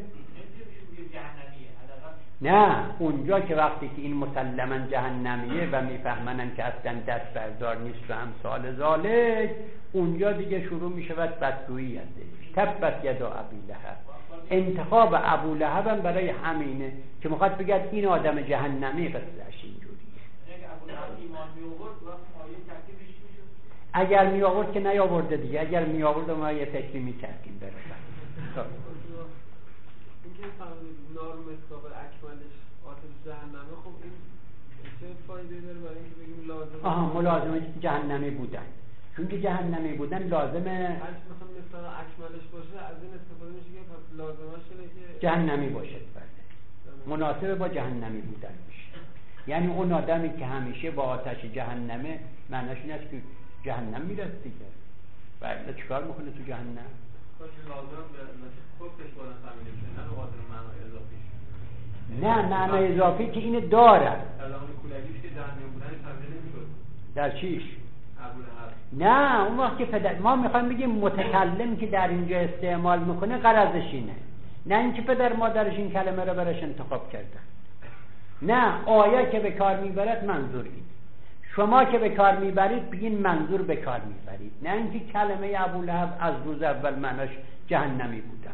نه، اونجا که وقتی که این مسلما جهنمیه و میفهمنن که اصلا دست بردار نیست و امثال ذالک، اونجا دیگه شروع میشود بدگویی ازش. تبت یدا ابی لهب. انتخاب ابولهب هم برای همینه که میخواد بگه این آدم جهنمی قصهش اینجوریه. اگر می آورد که نیاورده دیگه، اگر می آورد ما یه فکری میکردیم برای اینکه فهمید نار مصداق اکملش آتش جهنمه، خب این چه فایده داره برای اینکه بگیم لازمه؟ ملازمه جهنمی بودن، چون که جهنمی بودن لازمه مثلا مصداق اکملش باشه، از این استفاده میشه که پس لازمش اینه که جهنمی باشد. بله مناسب با جهنمی بودن میشه. یعنی اون آدمی که همیشه با آتش جهنمه معناش این است که جهنم میرسه دیگه. بله چیکار میکنه تو جهنم؟ نه معنای اضافی که اینه دارد. در چیش؟ نه اون وقت که ما میخوایم بگیم متکلم که در اینجا استعمال میکنه غرضش اینه، نه اینکه پدر مادرش این کلمه رو برش انتخاب کردن. نه، آیه که به کار میبرد منظور این. شما که به کار میبرید بگین منظور به کار میبرید، نه اینکه کلمه ابولهب از روز اول معناش جهنمی بودن.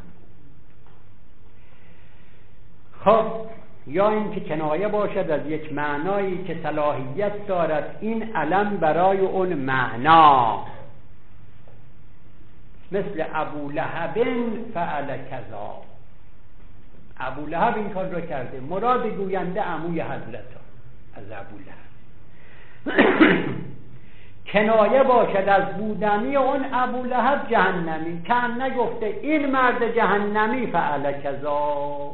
خب یا اینکه کنایه باشد از یک معنایی که صلاحیت دارد این علم برای اون معنا. مثل ابو لهب فعل کذا، ابو لهب این کار رو کرده. مراد گوینده عموی حضرت از ابو لهب. کنایه باشد از بودنی اون ابو لهب جهنمی، کم نگفته این مرد جهنمی فعل کذا.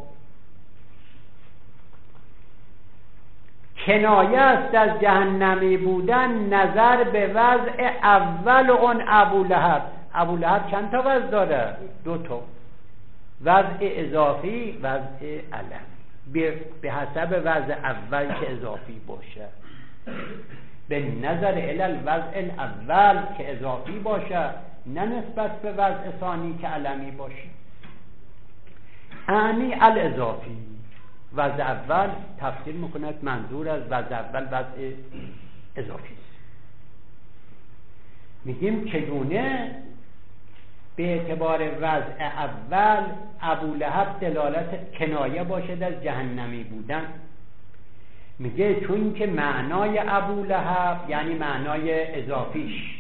کنایه است از جهنمی بودن نظر به وضع اول اون ابو لهب. ابو لهب چند تا وضع داره؟ 2 تا، وضع اضافی، وضع علمی. به حسب وضع اول که اضافی باشه، به نظر الوضع الاول که اضافی باشه، نه نسبت به وضع ثانی که علمی باشه. اعنی الاضافی، وضع اول تفسیر میکند منظور از وضع اول وضع اضافی است. میگیم چگونه به اعتبار وضع اول ابو لهب دلالت کنایه باشد از جهنمی بودن. میگه چون که معنای ابو لهب یعنی معنای اضافیش،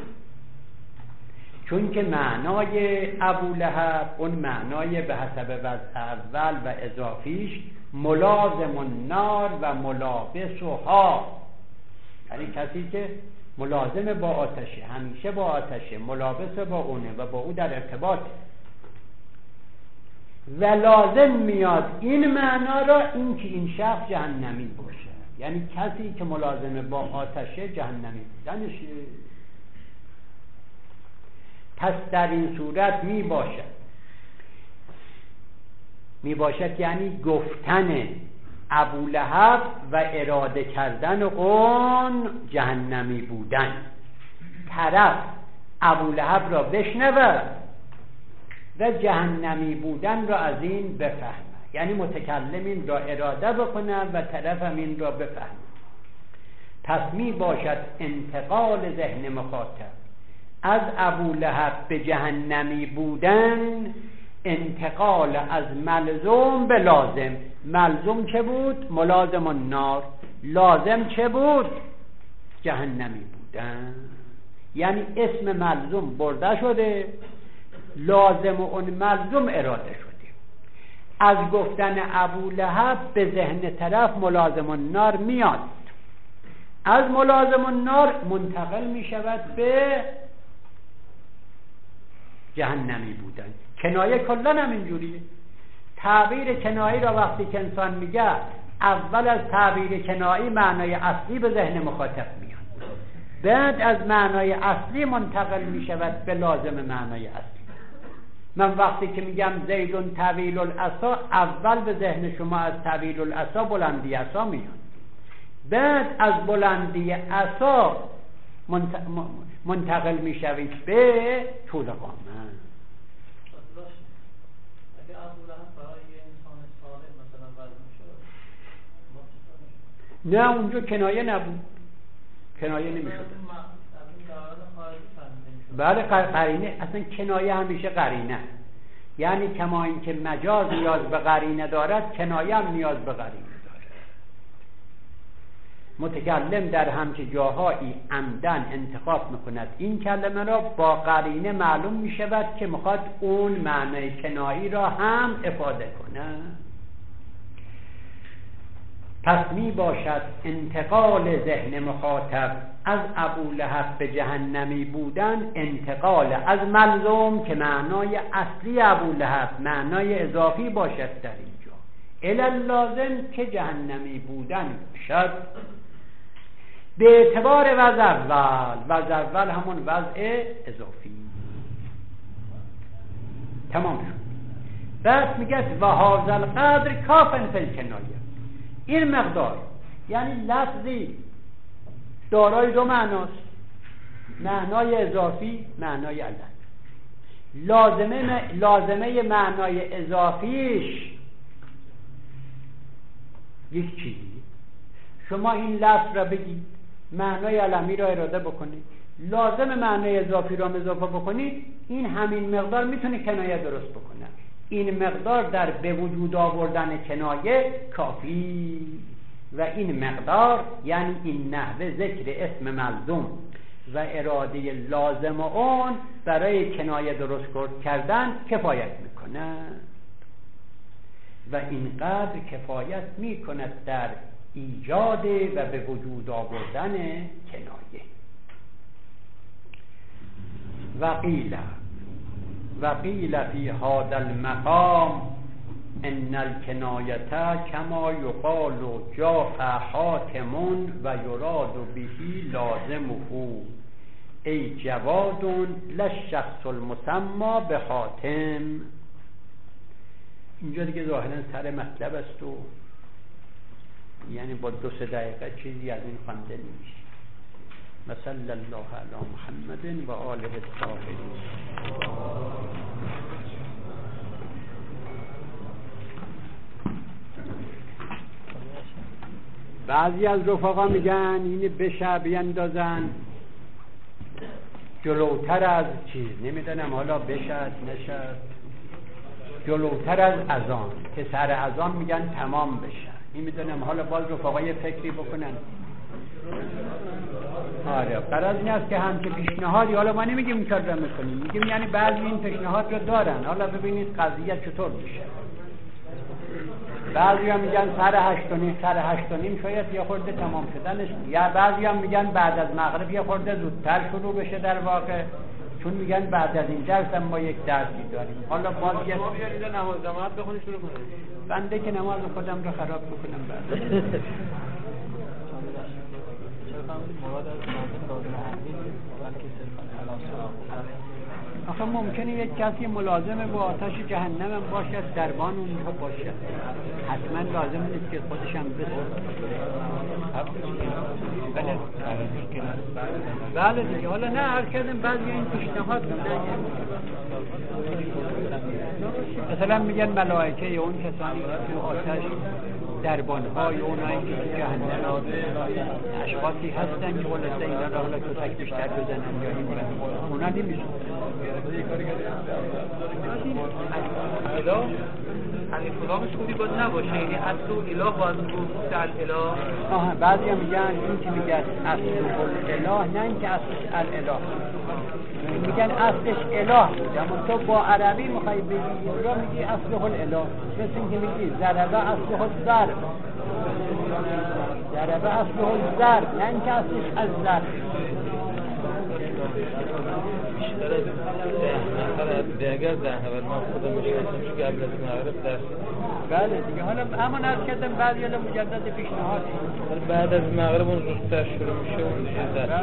چون که معنای ابو لهب اون معنای به حسب وضع اول و اضافیش ملازم النار و ملابسها، یعنی کسی که ملازم با آتشه، همیشه با آتشه، ملابس با اونه و با او در ارتباط، و لازم میاد این معنا را این که این شخص جهنمی باشه، یعنی کسی که ملازم با آتشه جهنمی بودنشه. پس در این صورت می باشد یعنی گفتن ابو لهب و اراده کردن اون جهنمی بودن. طرف ابو لهب را بشنوه و جهنمی بودن را از این بفهمه، یعنی متکلم این را اراده بکنه و طرف هم این را بفهمه. پس می باشد انتقال ذهن مخاطب از ابو لهب به جهنمی بودن انتقال از ملزوم به لازم. ملزوم چه بود؟ ملازم النار. لازم چه بود؟ جهنمی بودن. یعنی اسم ملزوم برده شده، لازم اون ملزوم اراده شده. از گفتن ابو لهب به ذهن طرف ملازم النار میاد، از ملازم النار منتقل می شود به جهنمی بودن. کنایه کلن هم اینجوریه. تعبیر کنایی را وقتی که انسان میگه، اول از تعبیر کنایی معنای اصلی به ذهن مخاطب میاد، بعد از معنای اصلی منتقل می شود به لازم معنای اصلی. من وقتی که میگم زیدون طویل العصا، اول به ذهن شما از طویل العصا بلندی عصا میاد، بعد از بلندی عصا منتقل میشوید به طول قامت. نه اونجا کنایه نبود، کنایه نمیشود. بله قرینه، اصلا کنایه همیشه قرینه، یعنی کما این که مجاز نیاز به قرینه دارد، کنایه هم نیاز به قرینه دارد. متکلم در همچه جاهایی عمدن انتخاب میکند این کلمه را، با قرینه معلوم میشود که میخواد اون معنی کنایی را هم افاده کند. پس می باشد انتقال ذهن مخاطب از ابو لهب به جهنمی بودن انتقال از ملزوم که معنای اصلی ابو لهب معنای اضافی باشد در اینجا، الی لازم که جهنمی بودن باشد به اعتبار وضع اول. وضع اول همون وضع اضافی. تمام شد. بعد میگه و هذا القدر کافن فی الکنایه. این مقدار یعنی لفظی دارای 2 معناست، معنای اضافی، معنای علت. لازمه معنای اضافیش یک چیزی. شما این لفظ را بگید، معنای علمی را اراده بکنید، لازم معنای اضافی را اضافه بکنید، این همین مقدار میتونه کنایه درست بکنه. این مقدار در به وجود آوردن کنایه کافی، و این مقدار یعنی این نحوه ذکر اسم ملزوم و اراده لازم اون برای کنایه درست کردن کفایت میکند و اینقدر کفایت میکند در ایجاد و به وجود آوردن کنایه. وقیل فی هذا المقام ان الکنایه کما یقال جاء حاتم و یراد به لازمه ای جواد للشخص المسمى به حاتم. اینجا دیگه ظاهرا سر مطلب است و یعنی با 2-3 دقیقه چیزی از این خوانده نمیشه. صلی الله علی محمد و آله الطاهرین. بعضی از رفقا میگن اینو بشه بیندازن جلوتر از چیز، نمیدونم حالا بشد نشد، جلوتر از اذان که سر اذان میگن تمام بشه. نمیدونم حالا باز رفقا یه فکری بکنن. آره قرار این است که همچه پیشنهادی، حالا ما نمیگیم این کار رو میکنیم، میگیم یعنی بعضی این پیشنهاد رو دارن، حالا ببینید قضیه چطور میشه. بعضی هم میگن سر 8:30 شاید یه خورده تمام شدنش، یا بعضی هم میگن بعد از مغرب یه خورده زودتر شروع بشه در واقع، چون میگن بعد از این درس هم ما یک درسی داریم. حالا باز یه نماز جماعت بخونی شروع کنید. بنده که نماز خودم رو خراب میکنم بعد. آخه ممکنه یک کسی ملازم با آتش جهنم هم باشد، دربان اونجا باشد، حتما لازم نیست که خودش هم بسازد. بله دیگه. حالا نه هر کدوم بعضی این پیشنهاد میدن، مثلا میگن ملائکه یا اون کسانی که تو آتش دربان‌های اونایی که تو جهنم اشخاصی هستن که خلاصه اینا را حالا کتک بیشتر بزنن یا این اونا نمیشون. اگه کدامش خوبی باید نباشه، یعنی اصل و اله باید بود در اله. بعضی هم میگن این که میگن اصل اله، نه این که اصلش الاله، میگن اصلش اله بوده، اما تو با عربی میخوای بگی اینجا میگی اصله الاله، مثل این که میگی ضربه اصله الضرب، ضربه اصله الضرب، نه این که اصلش از ضرب. اگر 10 نفر ما خودم میشناسم چون قبل از مغرب درس. بله دیگه. حالا همون از کردم بعضی حالا مجدد پیشنهاد بعد از مغرب اون زودتر شروع میشه اون درس.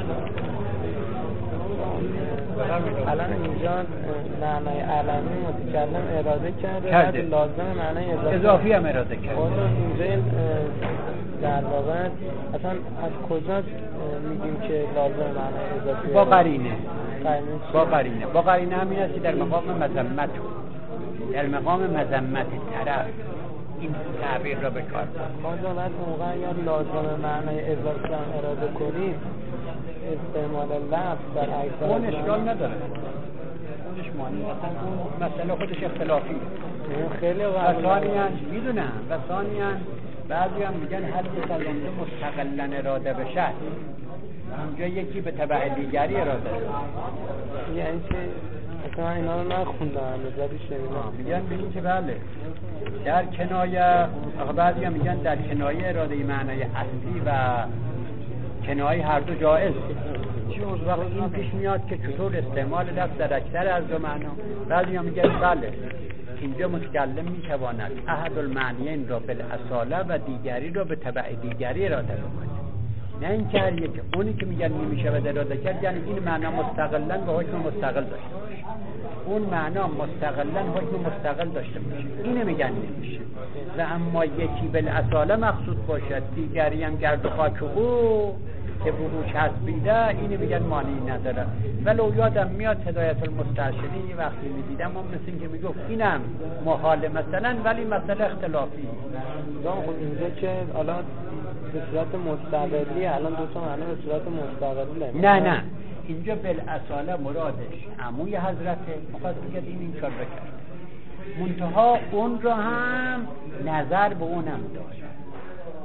الان اینجا معنای علمی متکلم اراده کرده، لازم معنای اضافی هم اراده کرده. اینجا در واقع اصلا از کجا میگیم که لازم معنای اضافی؟ با قرینه. با قرینه همین است که در مقام مذمت، در مقام مذمت طرف این تعبیر را به کار برد. ما باید موقع یا لازم معنای اضافی هم اراده کنیم استعمال لفظ در اکثر اون اشکال نداره، اونش معنی اصلا اون مسئله خودش اختلافی خیلی ثانیاً میدونم و ثانیاً بعضی هم میگن هر یک از اونجا مستقلن اراده بشه، اونجا یکی به تبع دیگری اراده شد. یعنی که اصلا اینا رو نخوندم نظری شنیدم. میگن ببین که بله در کنایه، بعضی هم میگن در کنایه اراده معنای اصلی و کنایه هر دو جایز. چون وقت این پیش میاد که چطور استعمال لفظ در اکثر از دو معنا. بعضی هم میگن بله اینجا متکلم میتواند احد المعنیین را بالاصاله و دیگری را به تبع دیگری اراده بکنه، نه این که هر یک اونی که میگن نمیشه و اراده کرد یعنی این معنا مستقلا به حکم مستقل داشته باشه، اون معنا مستقلا حکم مستقل داشته باشه، اینو میگن نمیشه. و اما یکی بالاصاله مقصود باشد دیگری هم گرد و خاک او که بروش حسبیده، اینو میگن معنی نداره. ولو یادم میاد هدایت المسترشدین یه وقتی میدیدم اون مثل این که میگفت اینم محاله مثلا ولی مسئله اختلافی. خب اینجا که الان به صورت مستقلی، الان دو تا معنی به صورت مستقلی نه اینجا بالاصاله مرادش عموی حضرته، میخواد بگه این کار بکرد، منتها اون رو هم نظر به اونم داشت،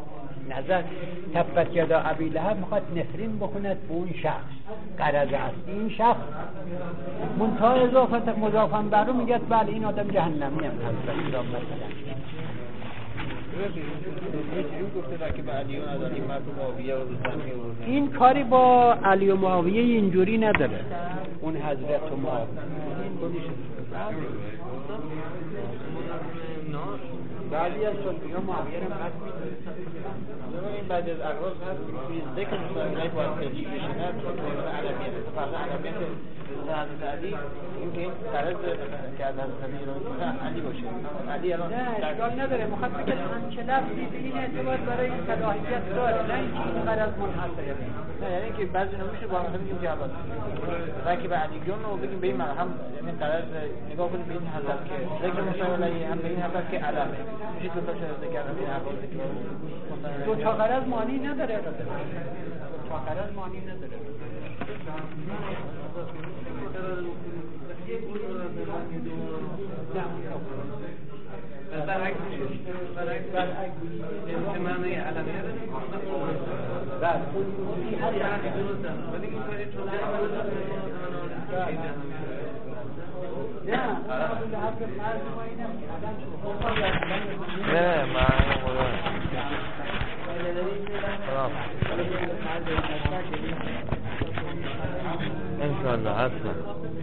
نظر تبت یدا ابی لهب میخواد نفرین بکند به اون شخص، غرض اصلی این شخص منتها اضافت مضافن بر رو میگه بله این آدم جهنمی هم هست مثلا. این کاری با علی و معاویه اینجوری نداره، اون حضرت و معاویه بعضی از صوفی‌ها معاویه رو بد می‌دونن. این بعد از اقراض هست که ذکر مصطلحی باید ترجیح بشینه چون مورد علمیت اتفاقا علمیت حضرت علی این که این قرض که از حضرت علی رو علی باشه علی الان نه اشکال نداره، مخاطب بگه همچه لفظی به این اعتبار برای این صلاحیت داره، نه اینکه این قرض منحصره. نه یعنی اینکه بعضی نوع میشه با هم بگیم که الان رکی به علی جون رو بگیم به این هم یعنی قرض نگاه کنیم به این حضرت که ذکر مصطلحی هم به این حضرت که علمه میشه دو تا شده ذکر این اقراض که دو تا قرض معنی نداره، دو تا قرض معنی نداره. نه معنی انشاءالله حتما